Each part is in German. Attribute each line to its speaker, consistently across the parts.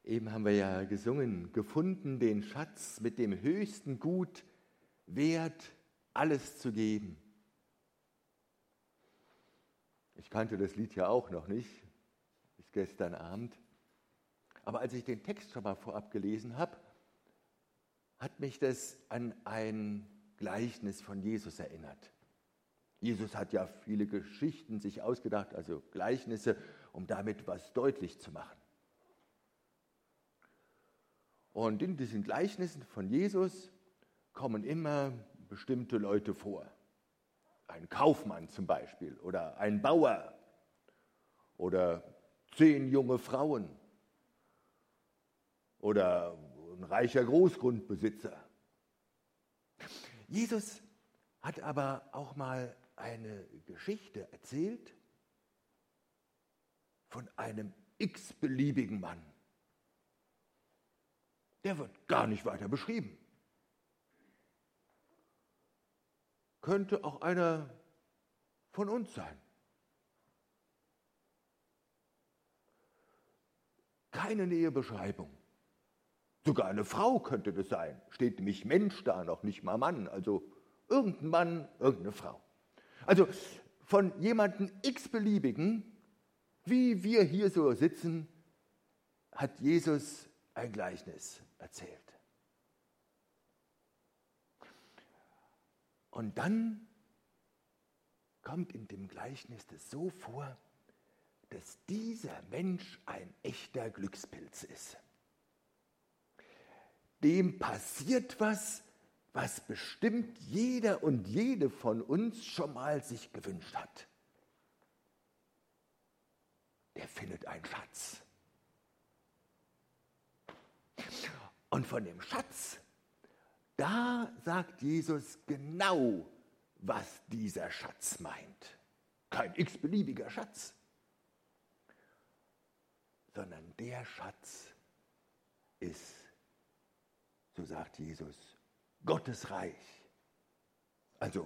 Speaker 1: Eben haben wir ja gesungen, gefunden den Schatz mit dem höchsten Gut, wert alles zu geben. Ich kannte das Lied ja auch noch nicht, bis gestern Abend. Aber als ich den Text schon mal vorab gelesen habe, hat mich das an ein Gleichnis von Jesus erinnert. Jesus hat ja viele Geschichten sich ausgedacht, also Gleichnisse, um damit was deutlich zu machen. Und in diesen Gleichnissen von Jesus kommen immer bestimmte Leute vor. Ein Kaufmann zum Beispiel oder ein Bauer oder 10 junge Frauen oder ein reicher Großgrundbesitzer. Jesus hat aber auch mal eine Geschichte erzählt von einem x-beliebigen Mann. Der wird gar nicht weiter beschrieben. Könnte auch einer von uns sein. Keine Nähebeschreibung. Sogar eine Frau könnte das sein. Steht nämlich Mensch da, noch nicht mal Mann. Also irgendein Mann, irgendeine Frau. Also von jemandem x-beliebigen, wie wir hier so sitzen, hat Jesus ein Gleichnis erzählt. Und dann kommt in dem Gleichnis das so vor, dass dieser Mensch ein echter Glückspilz ist. Dem passiert was, was bestimmt jeder und jede von uns schon mal sich gewünscht hat. Der findet einen Schatz. Und von dem Schatz, da sagt Jesus genau, was dieser Schatz meint. Kein x-beliebiger Schatz, sondern der Schatz ist, so sagt Jesus, Gottes Reich. Also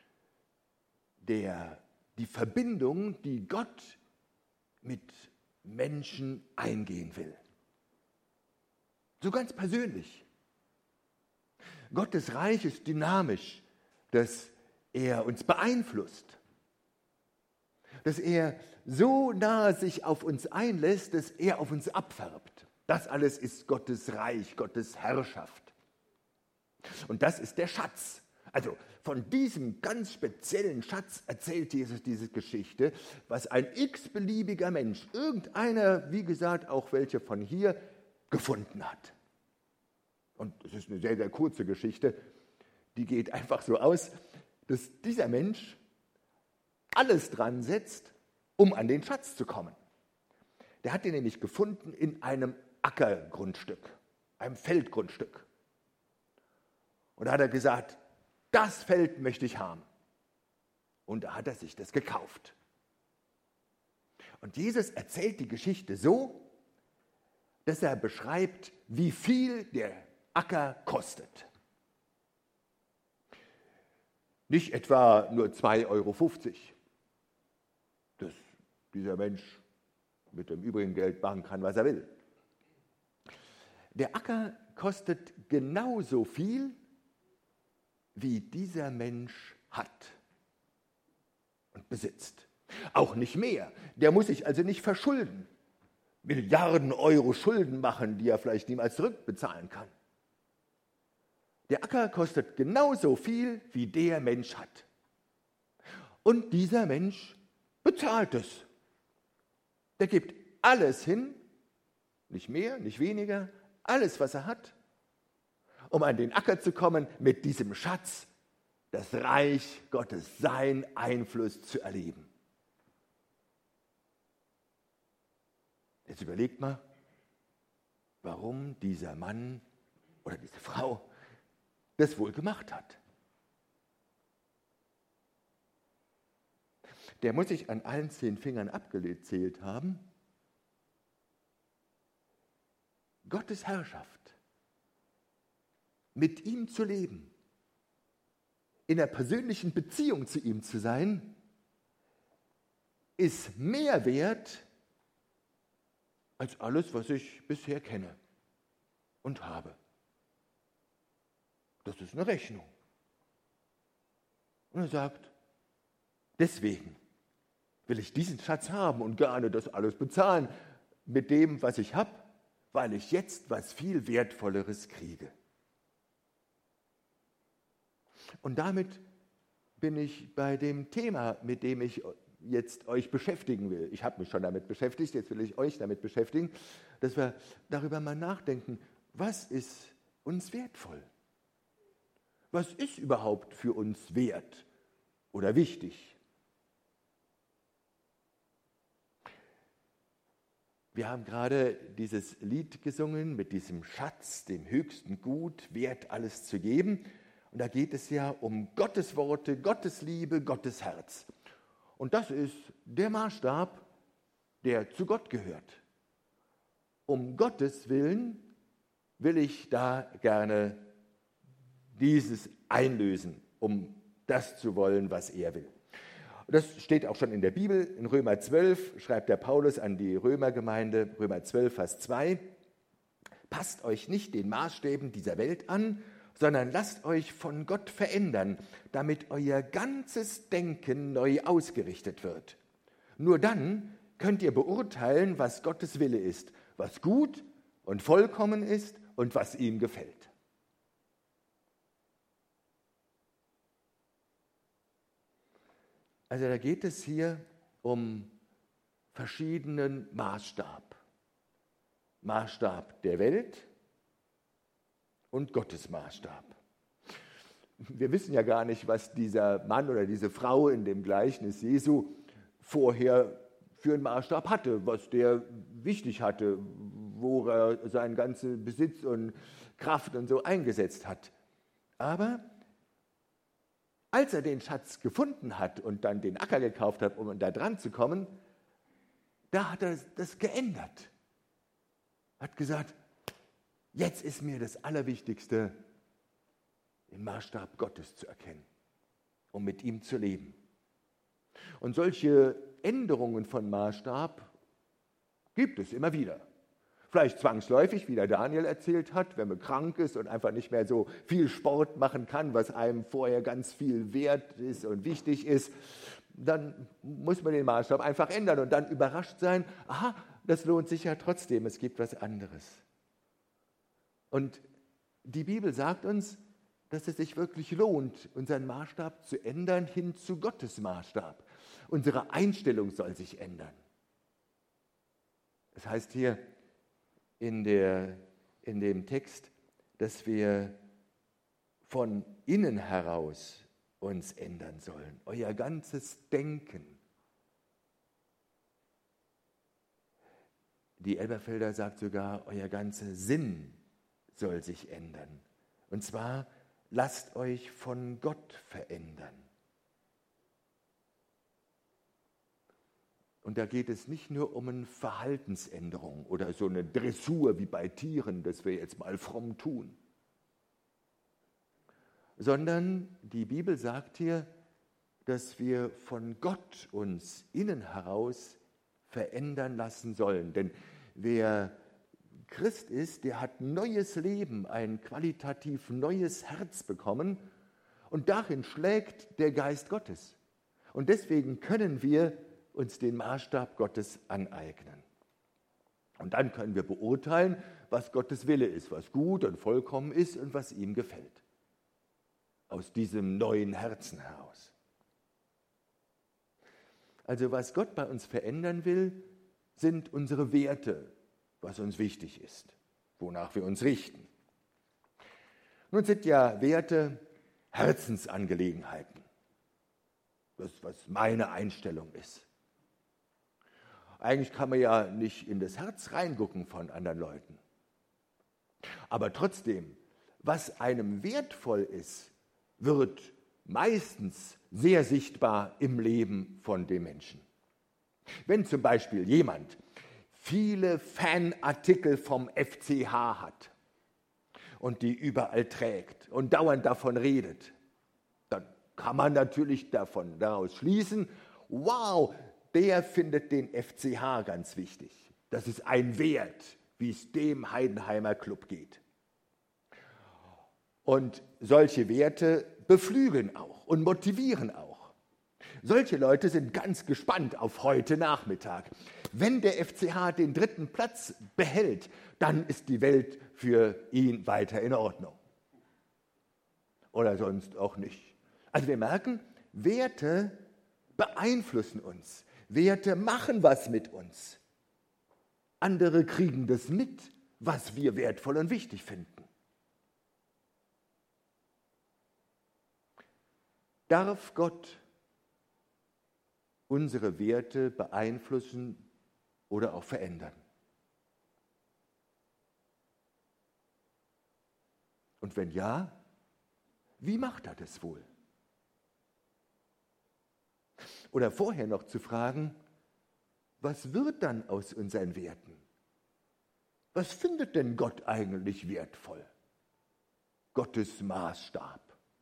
Speaker 1: die Verbindung, die Gott mit Menschen eingehen will. So ganz persönlich. Gottes Reich ist dynamisch, dass er uns beeinflusst, dass er so nah sich auf uns einlässt, dass er auf uns abfärbt. Das alles ist Gottes Reich, Gottes Herrschaft. Und das ist der Schatz. Also von diesem ganz speziellen Schatz erzählt Jesus diese Geschichte, was ein x-beliebiger Mensch, irgendeiner, wie gesagt, auch welche von hier, gefunden hat. Und es ist eine sehr, sehr kurze Geschichte, die geht einfach so aus, dass dieser Mensch alles dran setzt, um an den Schatz zu kommen. Der hat den nämlich gefunden in einem Ackergrundstück, einem Feldgrundstück. Und da hat er gesagt, das Feld möchte ich haben. Und da hat er sich das gekauft. Und Jesus erzählt die Geschichte so, dass er beschreibt, wie viel der Acker kostet. Nicht etwa nur 2,50 €, dass dieser Mensch mit dem übrigen Geld machen kann, was er will. Der Acker kostet genauso viel, wie dieser Mensch hat und besitzt. Auch nicht mehr. Der muss sich also nicht verschulden. Milliarden Euro Schulden machen, die er vielleicht niemals zurückbezahlen kann. Der Acker kostet genauso viel, wie der Mensch hat. Und dieser Mensch bezahlt es. Der gibt alles hin, nicht mehr, nicht weniger, alles, was er hat, um an den Acker zu kommen, mit diesem Schatz, das Reich Gottes, sein Einfluss zu erleben. Jetzt überlegt mal, warum dieser Mann oder diese Frau das wohl gemacht hat. Der muss sich an allen 10 Fingern abgezählt haben. Gottes Herrschaft, mit ihm zu leben, in einer persönlichen Beziehung zu ihm zu sein, ist mehr wert als alles, was ich bisher kenne und habe. Das ist eine Rechnung. Und er sagt, deswegen will ich diesen Schatz haben und gerne das alles bezahlen mit dem, was ich habe, weil ich jetzt was viel Wertvolleres kriege. Und damit bin ich bei dem Thema, mit dem ich jetzt euch beschäftigen will. Ich habe mich schon damit beschäftigt, jetzt will ich euch damit beschäftigen, dass wir darüber mal nachdenken, was ist uns wertvoll? Was ist überhaupt für uns wert oder wichtig? Wir haben gerade dieses Lied gesungen mit diesem Schatz, dem höchsten Gut, wert alles zu geben. Und da geht es ja um Gottes Worte, Gottes Liebe, Gottes Herz. Und das ist der Maßstab, der zu Gott gehört. Um Gottes Willen will ich da gerne dieses einlösen, um das zu wollen, was er will. Das steht auch schon in der Bibel. In Römer 12 schreibt der Paulus an die Römergemeinde, Römer 12, Vers 2, passt euch nicht den Maßstäben dieser Welt an, sondern lasst euch von Gott verändern, damit euer ganzes Denken neu ausgerichtet wird. Nur dann könnt ihr beurteilen, was Gottes Wille ist, was gut und vollkommen ist und was ihm gefällt. Also da geht es hier um verschiedenen Maßstab. Maßstab der Welt und Gottes Maßstab. Wir wissen ja gar nicht, was dieser Mann oder diese Frau in dem Gleichnis Jesu vorher für einen Maßstab hatte, was der wichtig hatte, wo er seinen ganzen Besitz und Kraft und so eingesetzt hat. Aber als er den Schatz gefunden hat und dann den Acker gekauft hat, um da dran zu kommen, da hat er das geändert. Hat gesagt, jetzt ist mir das Allerwichtigste, den Maßstab Gottes zu erkennen, um mit ihm zu leben. Und solche Änderungen von Maßstab gibt es immer wieder. Vielleicht zwangsläufig, wie der Daniel erzählt hat, wenn man krank ist und einfach nicht mehr so viel Sport machen kann, was einem vorher ganz viel wert ist und wichtig ist, dann muss man den Maßstab einfach ändern und dann überrascht sein, aha, das lohnt sich ja trotzdem, es gibt was anderes. Und die Bibel sagt uns, dass es sich wirklich lohnt, unseren Maßstab zu ändern hin zu Gottes Maßstab. Unsere Einstellung soll sich ändern. Das heißt hier in dem Text, dass wir von innen heraus uns ändern sollen. Euer ganzes Denken. Die Elberfelder sagt sogar, euer ganzer Sinn soll sich ändern. Und zwar, lasst euch von Gott verändern. Und da geht es nicht nur um eine Verhaltensänderung oder so eine Dressur wie bei Tieren, das wir jetzt mal fromm tun, sondern die Bibel sagt hier, dass wir von Gott uns innen heraus verändern lassen sollen. Denn wer Christ ist, der hat neues Leben, ein qualitativ neues Herz bekommen und darin schlägt der Geist Gottes. Und deswegen können wir uns den Maßstab Gottes aneignen. Und dann können wir beurteilen, was Gottes Wille ist, was gut und vollkommen ist und was ihm gefällt. Aus diesem neuen Herzen heraus. Also was Gott bei uns verändern will, sind unsere Werte, was uns wichtig ist, wonach wir uns richten. Nun sind ja Werte Herzensangelegenheiten. Das ist, was meine Einstellung ist. Eigentlich kann man ja nicht in das Herz reingucken von anderen Leuten. Aber trotzdem, was einem wertvoll ist, wird meistens sehr sichtbar im Leben von dem Menschen. Wenn zum Beispiel jemand viele Fanartikel vom FCH hat und die überall trägt und dauernd davon redet, dann kann man natürlich daraus schließen, wow, der findet den FCH ganz wichtig. Das ist ein Wert, wie es dem Heidenheimer Club geht. Und solche Werte beflügeln auch und motivieren auch. Solche Leute sind ganz gespannt auf heute Nachmittag. Wenn der FCH den 3. Platz behält, dann ist die Welt für ihn weiter in Ordnung. Oder sonst auch nicht. Also wir merken, Werte beeinflussen uns. Werte machen was mit uns. Andere kriegen das mit, was wir wertvoll und wichtig finden. Darf Gott unsere Werte beeinflussen oder auch verändern? Und wenn ja, wie macht er das wohl? Oder vorher noch zu fragen, was wird dann aus unseren Werten? Was findet denn Gott eigentlich wertvoll? Gottes Maßstab.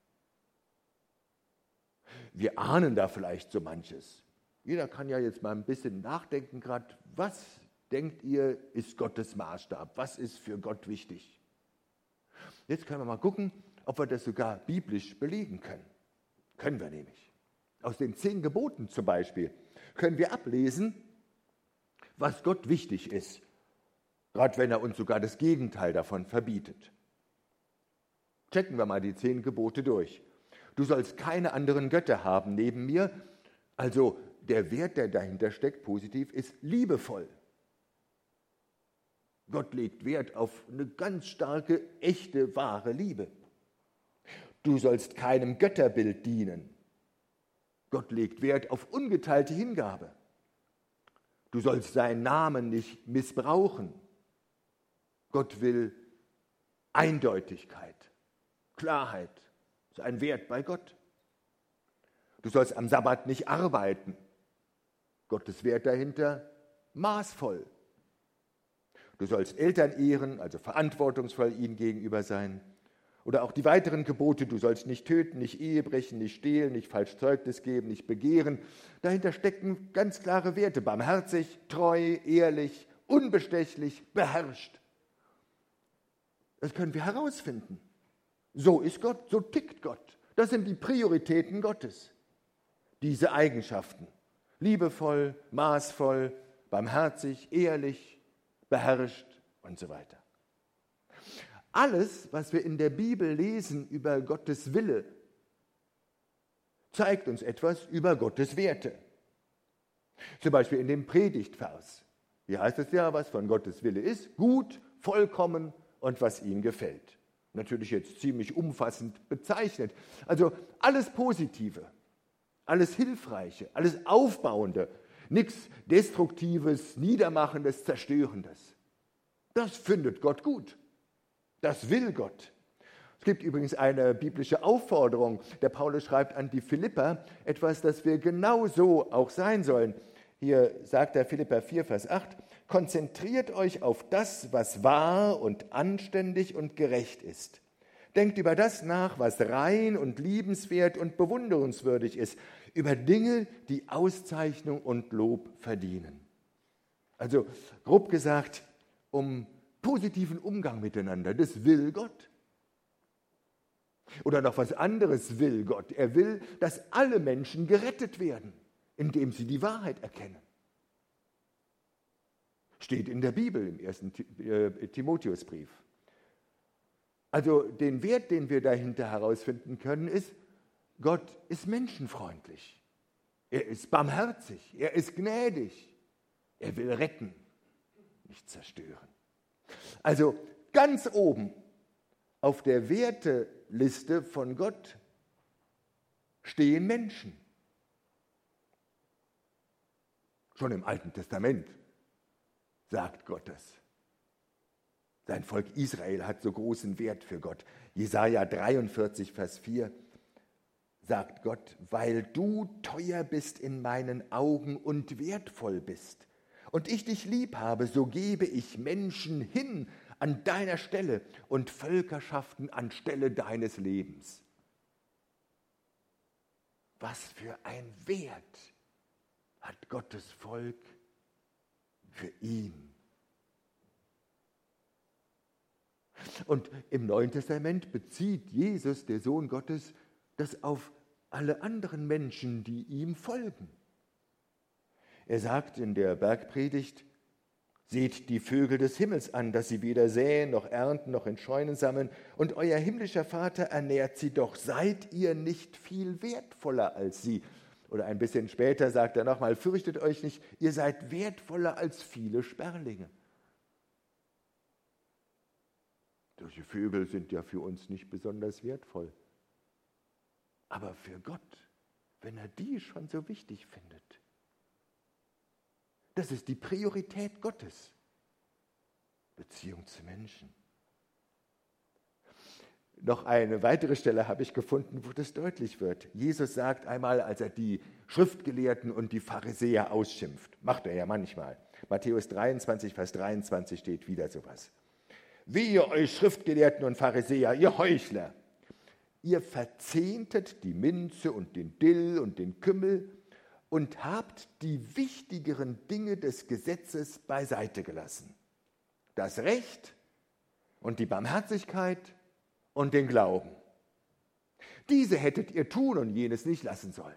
Speaker 1: Wir ahnen da vielleicht so manches. Jeder kann ja jetzt mal ein bisschen nachdenken gerade, was denkt ihr, ist Gottes Maßstab? Was ist für Gott wichtig? Jetzt können wir mal gucken, ob wir das sogar biblisch belegen können. Können wir nämlich. Aus den 10 Geboten zum Beispiel können wir ablesen, was Gott wichtig ist, gerade wenn er uns sogar das Gegenteil davon verbietet. Checken wir mal die 10 Gebote durch. Du sollst keine anderen Götter haben neben mir. Also der Wert, der dahinter steckt, positiv, ist liebevoll. Gott legt Wert auf eine ganz starke, echte, wahre Liebe. Du sollst keinem Götterbild dienen. Gott legt Wert auf ungeteilte Hingabe. Du sollst seinen Namen nicht missbrauchen. Gott will Eindeutigkeit, Klarheit. Das ist ein Wert bei Gott. Du sollst am Sabbat nicht arbeiten. Gottes Wert dahinter, maßvoll. Du sollst Eltern ehren, also verantwortungsvoll ihnen gegenüber sein. Oder auch die weiteren Gebote, du sollst nicht töten, nicht Ehe brechen, nicht stehlen, nicht falsch Zeugnis geben, nicht begehren. Dahinter stecken ganz klare Werte, barmherzig, treu, ehrlich, unbestechlich, beherrscht. Das können wir herausfinden. So ist Gott, so tickt Gott. Das sind die Prioritäten Gottes. Diese Eigenschaften. Liebevoll, maßvoll, barmherzig, ehrlich, beherrscht und so weiter. Alles, was wir in der Bibel lesen über Gottes Wille, zeigt uns etwas über Gottes Werte. Zum Beispiel in dem Predigtvers. Hier heißt es ja, was von Gottes Wille ist, gut, vollkommen und was ihm gefällt. Natürlich jetzt ziemlich umfassend bezeichnet. Also alles Positive, alles Hilfreiche, alles Aufbauende, nichts Destruktives, Niedermachendes, Zerstörendes. Das findet Gott gut. Das will Gott. Es gibt übrigens eine biblische Aufforderung. Der Paulus schreibt an die Philipper etwas, das wir genau so auch sein sollen. Hier sagt der Philipper 4, Vers 8, konzentriert euch auf das, was wahr und anständig und gerecht ist. Denkt über das nach, was rein und liebenswert und bewunderungswürdig ist, über Dinge, die Auszeichnung und Lob verdienen. Also grob gesagt, um positiven Umgang miteinander, das will Gott. Oder noch was anderes will Gott. Er will, dass alle Menschen gerettet werden, indem sie die Wahrheit erkennen. Steht in der Bibel im 1. Timotheusbrief. Also den Wert, den wir dahinter herausfinden können, ist, Gott ist menschenfreundlich. Er ist barmherzig, er ist gnädig. Er will retten, nicht zerstören. Also ganz oben auf der Werteliste von Gott stehen Menschen. Schon im Alten Testament sagt Gott das. Sein Volk Israel hat so großen Wert für Gott. Jesaja 43, Vers 4 sagt Gott, weil du teuer bist in meinen Augen und wertvoll bist und ich dich lieb habe, so gebe ich Menschen hin an deiner Stelle und Völkerschaften anstelle deines Lebens. Was für ein Wert hat Gottes Volk für ihn Und im Neuen Testament bezieht Jesus, der Sohn Gottes, das auf alle anderen Menschen, die ihm folgen. Er sagt in der Bergpredigt: Seht die Vögel des Himmels an, dass sie weder säen, noch ernten, noch in Scheunen sammeln, und euer himmlischer Vater ernährt sie doch. Seid ihr nicht viel wertvoller als sie? Oder ein bisschen später sagt er nochmal: Fürchtet euch nicht, ihr seid wertvoller als viele Sperlinge. Solche Vögel sind ja für uns nicht besonders wertvoll. Aber für Gott, wenn er die schon so wichtig findet, das ist die Priorität Gottes. Beziehung zu Menschen. Noch eine weitere Stelle habe ich gefunden, wo das deutlich wird. Jesus sagt einmal, als er die Schriftgelehrten und die Pharisäer ausschimpft, macht er ja manchmal. Matthäus 23, Vers 23 steht wieder sowas. Wehe euch Schriftgelehrten und Pharisäer, ihr Heuchler! Ihr verzehntet die Minze und den Dill und den Kümmel und habt die wichtigeren Dinge des Gesetzes beiseite gelassen. Das Recht und die Barmherzigkeit und den Glauben. Diese hättet ihr tun und jenes nicht lassen sollen.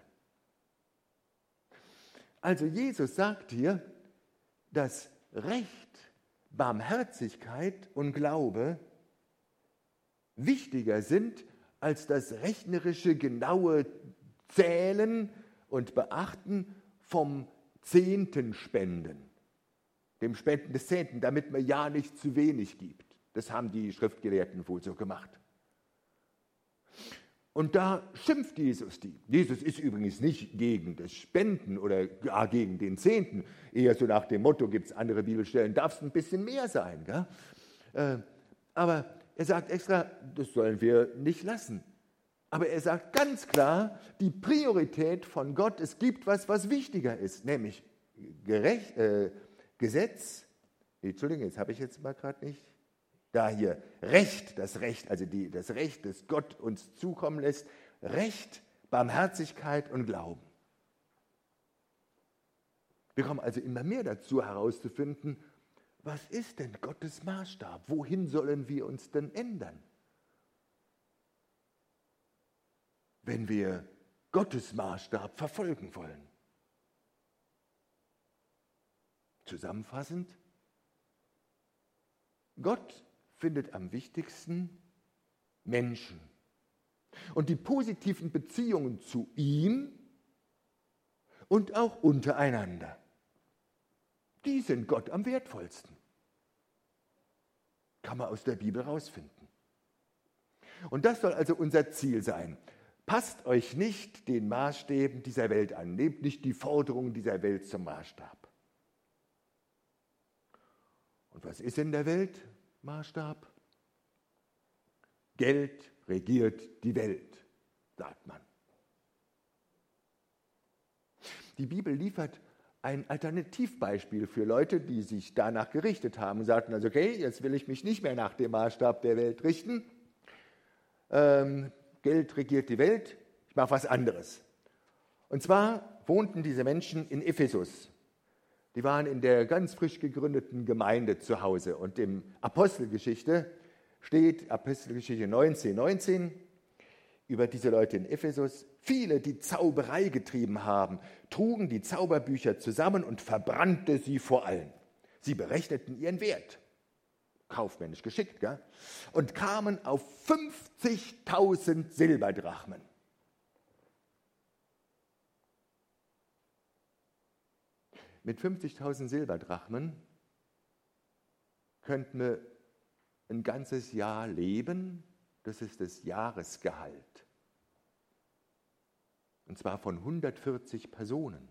Speaker 1: Also Jesus sagt hier, dass Recht, Barmherzigkeit und Glaube wichtiger sind als das rechnerische, genaue Zählen und Beachten vom Zehntenspenden, dem Spenden des Zehnten, damit man ja nicht zu wenig gibt. Das haben die Schriftgelehrten wohl so gemacht. Und da schimpft Jesus die. Jesus ist übrigens nicht gegen das Spenden oder gar gegen den Zehnten. Eher so nach dem Motto, gibt es andere Bibelstellen, darf es ein bisschen mehr sein. Gell? Aber er sagt extra, das sollen wir nicht lassen. Aber er sagt ganz klar, die Priorität von Gott, es gibt was wichtiger ist, nämlich Gesetz, Entschuldigung, jetzt habe ich jetzt mal gerade nicht, da hier, Recht, das Recht, also das Recht, das Gott uns zukommen lässt, Recht, Barmherzigkeit und Glauben. Wir kommen also immer mehr dazu herauszufinden, was ist denn Gottes Maßstab? Wohin sollen wir uns denn ändern? Wenn wir Gottes Maßstab verfolgen wollen. Zusammenfassend, Gott findet am wichtigsten Menschen und die positiven Beziehungen zu ihm und auch untereinander. Die sind Gott am wertvollsten. Kann man aus der Bibel rausfinden. Und das soll also unser Ziel sein. Passt euch nicht den Maßstäben dieser Welt an. Nehmt nicht die Forderungen dieser Welt zum Maßstab. Und was ist in der Welt Maßstab? Geld regiert die Welt, sagt man. Die Bibel liefert ein Alternativbeispiel für Leute, die sich danach gerichtet haben und sagten, also okay, jetzt will ich mich nicht mehr nach dem Maßstab der Welt richten. Geld regiert die Welt, ich mache was anderes. Und zwar wohnten diese Menschen in Ephesus. Die waren in der ganz frisch gegründeten Gemeinde zu Hause. Und in Apostelgeschichte steht, Apostelgeschichte 19, über diese Leute in Ephesus: Viele, die Zauberei getrieben haben, trugen die Zauberbücher zusammen und verbrannte sie vor allen. Sie berechneten ihren Wert. Kaufmännisch geschickt, gell? Und kamen auf 50.000 Silberdrachmen. Mit 50.000 Silberdrachmen könnten wir ein ganzes Jahr leben. Das ist das Jahresgehalt. Und zwar von 140 Personen.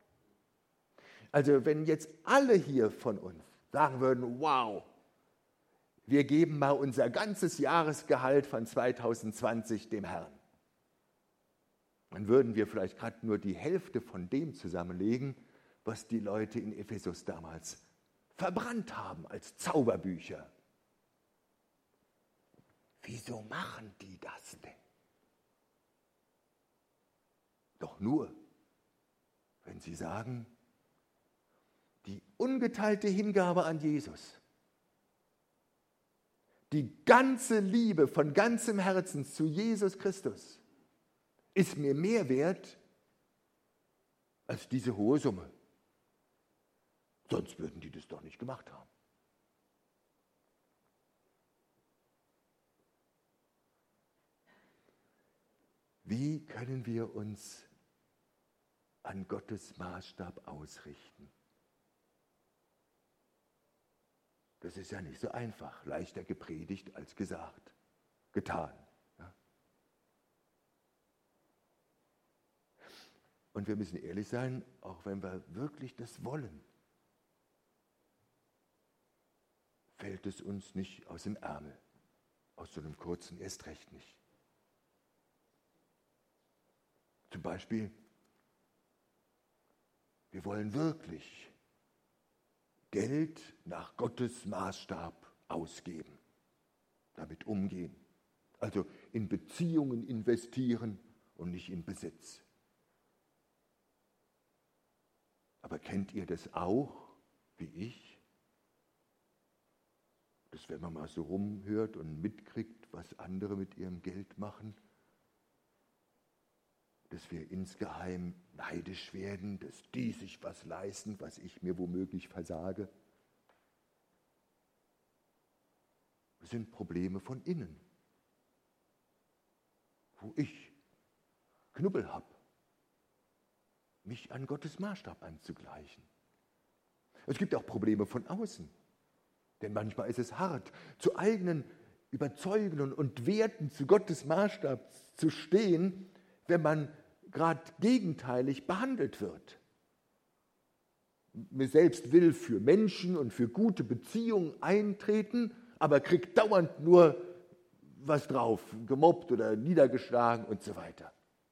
Speaker 1: Also wenn jetzt alle hier von uns sagen würden, wow, wir geben mal unser ganzes Jahresgehalt von 2020 dem Herrn, dann würden wir vielleicht gerade nur die Hälfte von dem zusammenlegen, was die Leute in Ephesus damals verbrannt haben als Zauberbücher. Wieso machen die das denn? Doch nur, wenn sie sagen, die ungeteilte Hingabe an Jesus, die ganze Liebe von ganzem Herzen zu Jesus Christus ist mir mehr wert als diese hohe Summe. Sonst würden die das doch nicht gemacht haben. Wie können wir uns an Gottes Maßstab ausrichten? Das ist ja nicht so einfach, leichter gepredigt als gesagt, getan. Ja? Und wir müssen ehrlich sein, auch wenn wir wirklich das wollen, fällt es uns nicht aus dem Ärmel, aus so einem kurzen erst recht nicht. Zum Beispiel, wir wollen wirklich Geld nach Gottes Maßstab ausgeben, damit umgehen. Also in Beziehungen investieren und nicht in Besitz. Aber kennt ihr das auch, wie ich? Dass wenn man mal so rumhört und mitkriegt, was andere mit ihrem Geld machen, dass wir insgeheim neidisch werden, dass die sich was leisten, was ich mir womöglich versage. Das sind Probleme von innen, wo ich Knubbel habe, mich an Gottes Maßstab anzugleichen. Es gibt auch Probleme von außen, denn manchmal ist es hart, zu eigenen Überzeugungen und Werten zu Gottes Maßstab zu stehen, wenn man gerade gegenteilig behandelt wird. Man selbst will für Menschen und für gute Beziehungen eintreten, aber kriegt dauernd nur was drauf, gemobbt oder niedergeschlagen und so weiter.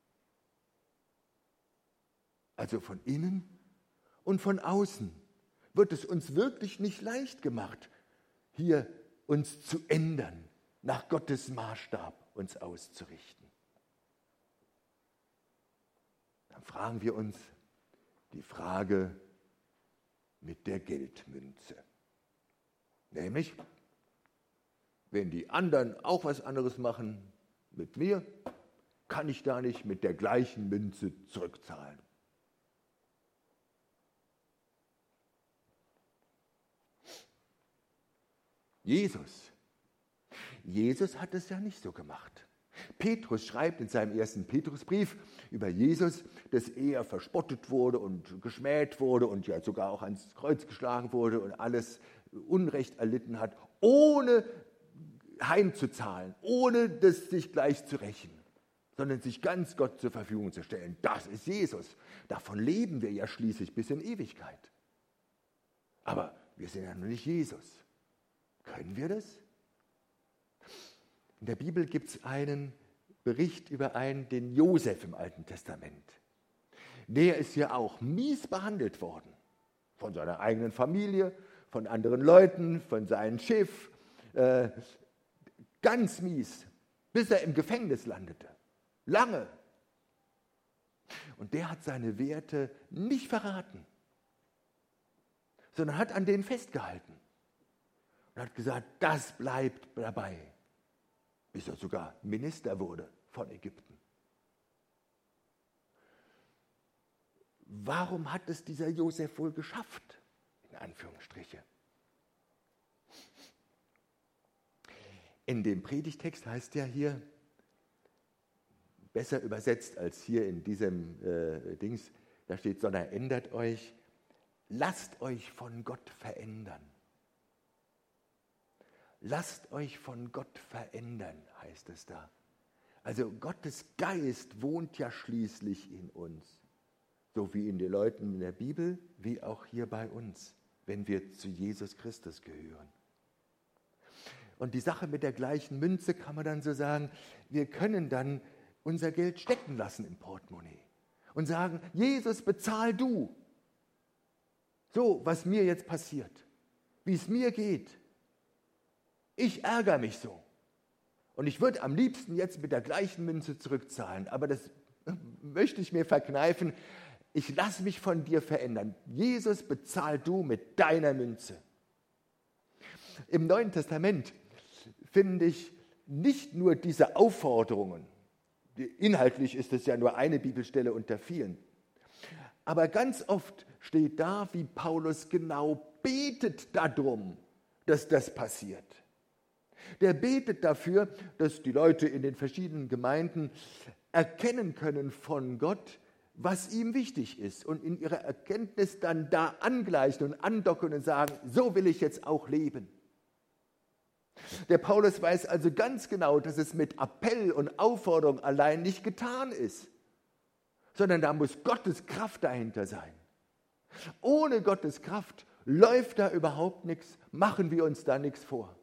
Speaker 1: Also von innen und von außen wird es uns wirklich nicht leicht gemacht, hier uns zu ändern, nach Gottes Maßstab uns auszurichten. Dann fragen wir uns die Frage mit der Geldmünze. Nämlich, wenn die anderen auch was anderes machen mit mir, kann ich da nicht mit der gleichen Münze zurückzahlen. Jesus hat es ja nicht so gemacht. Petrus schreibt in seinem ersten Petrusbrief über Jesus, dass er verspottet wurde und geschmäht wurde und ja sogar auch ans Kreuz geschlagen wurde und alles Unrecht erlitten hat, ohne heimzuzahlen, ohne das sich gleich zu rächen, sondern sich ganz Gott zur Verfügung zu stellen. Das ist Jesus. Davon leben wir ja schließlich bis in Ewigkeit. Aber wir sind ja noch nicht Jesus. Können wir das? In der Bibel gibt es einen Bericht über den Josef im Alten Testament. Der ist ja auch mies behandelt worden. Von seiner eigenen Familie, von anderen Leuten, von seinem Schiff. Ganz mies, bis er im Gefängnis landete. Lange. Und der hat seine Werte nicht verraten, sondern hat an denen festgehalten. Und hat gesagt, das bleibt dabei. Bis er sogar Minister wurde von Ägypten. Warum hat es dieser Josef wohl geschafft? In Anführungsstriche. In dem Predigtext heißt ja hier, besser übersetzt als hier in diesem Dings, da steht, sondern ändert euch, lasst euch von Gott verändern. Lasst euch von Gott verändern, heißt es da. Also Gottes Geist wohnt ja schließlich in uns, so wie in den Leuten in der Bibel, wie auch hier bei uns, wenn wir zu Jesus Christus gehören. Und die Sache mit der gleichen Münze kann man dann so sagen, wir können dann unser Geld stecken lassen im Portemonnaie und sagen, Jesus, bezahl du. So, was mir jetzt passiert, wie es mir geht. Ich ärgere mich so. Und ich würde am liebsten jetzt mit der gleichen Münze zurückzahlen, aber das möchte ich mir verkneifen. Ich lasse mich von dir verändern. Jesus, bezahl du mit deiner Münze. Im Neuen Testament finde ich nicht nur diese Aufforderungen, inhaltlich ist es ja nur eine Bibelstelle unter vielen, aber ganz oft steht da, wie Paulus genau betet darum, dass das passiert. Der betet dafür, dass die Leute in den verschiedenen Gemeinden erkennen können von Gott, was ihm wichtig ist und in ihrer Erkenntnis dann da angleichen und andocken und sagen, so will ich jetzt auch leben. Der Paulus weiß also ganz genau, dass es mit Appell und Aufforderung allein nicht getan ist, sondern da muss Gottes Kraft dahinter sein. Ohne Gottes Kraft läuft da überhaupt nichts, machen wir uns da nichts vor.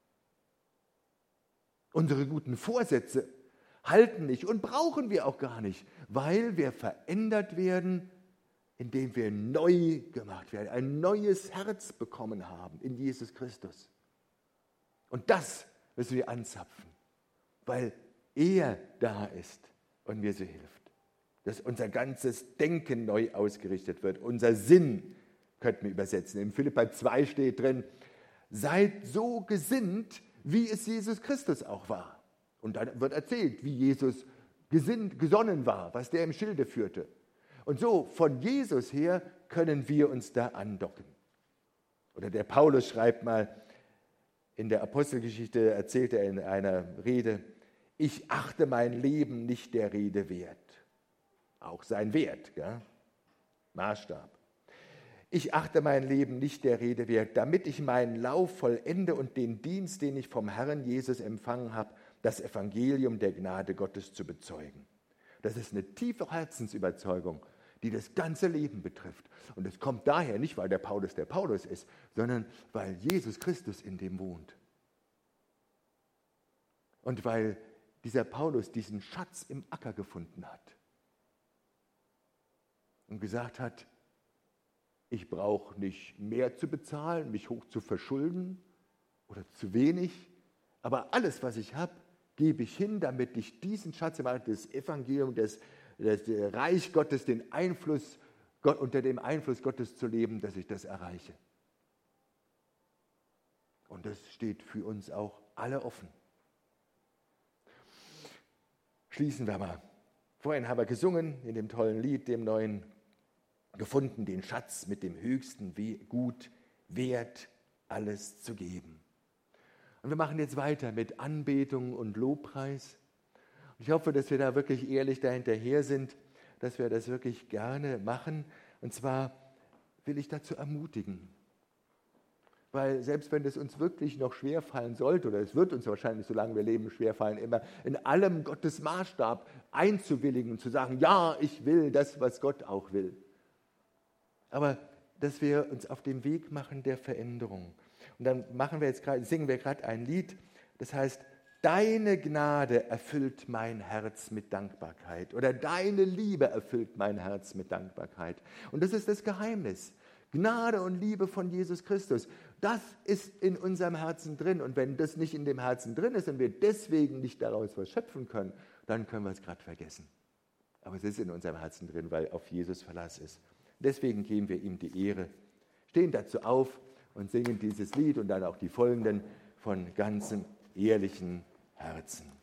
Speaker 1: Unsere guten Vorsätze halten nicht und brauchen wir auch gar nicht, weil wir verändert werden, indem wir neu gemacht werden, ein neues Herz bekommen haben in Jesus Christus. Und das müssen wir anzapfen, weil er da ist und mir so hilft. Dass unser ganzes Denken neu ausgerichtet wird, unser Sinn, könnten wir übersetzen. Im Philipper 2 steht drin, seid so gesinnt, wie es Jesus Christus auch war. Und dann wird erzählt, wie Jesus gesonnen war, was der im Schilde führte. Und so von Jesus her können wir uns da andocken. Oder der Paulus schreibt mal, in der Apostelgeschichte erzählt er in einer Rede, ich achte mein Leben nicht der Rede wert. Auch sein Wert, ja? Maßstab. Ich achte mein Leben nicht der Rede wert, damit ich meinen Lauf vollende und den Dienst, den ich vom Herrn Jesus empfangen habe, das Evangelium der Gnade Gottes zu bezeugen. Das ist eine tiefe Herzensüberzeugung, die das ganze Leben betrifft. Und es kommt daher nicht, weil der Paulus ist, sondern weil Jesus Christus in dem wohnt. Und weil dieser Paulus diesen Schatz im Acker gefunden hat und gesagt hat, ich brauche nicht mehr zu bezahlen, mich hoch zu verschulden oder zu wenig, aber alles, was ich habe, gebe ich hin, damit ich diesen Schatz im Acker, das Evangelium, das Reich Gottes, den Einfluss, unter dem Einfluss Gottes zu leben, dass ich das erreiche. Und das steht für uns auch alle offen. Schließen wir mal. Vorhin haben wir gesungen in dem tollen Lied, dem neuen, gefunden den Schatz mit dem höchsten Gut wert, alles zu geben. Und wir machen jetzt weiter mit Anbetung und Lobpreis. Und ich hoffe, dass wir da wirklich ehrlich dahinterher sind, dass wir das wirklich gerne machen. Und zwar will ich dazu ermutigen. Weil selbst wenn es uns wirklich noch schwerfallen sollte, oder es wird uns wahrscheinlich, solange wir leben, schwerfallen, immer in allem Gottes Maßstab einzuwilligen und zu sagen, ja, ich will das, was Gott auch will. Aber dass wir uns auf den Weg machen der Veränderung. Und dann singen wir gerade ein Lied, das heißt, deine Gnade erfüllt mein Herz mit Dankbarkeit oder deine Liebe erfüllt mein Herz mit Dankbarkeit. Und das ist das Geheimnis. Gnade und Liebe von Jesus Christus, das ist in unserem Herzen drin. Und wenn das nicht in dem Herzen drin ist und wir deswegen nicht daraus was schöpfen können, dann können wir es gerade vergessen. Aber es ist in unserem Herzen drin, weil auf Jesus Verlass ist. Deswegen geben wir ihm die Ehre, stehen dazu auf und singen dieses Lied und dann auch die folgenden von ganzem ehrlichen Herzen.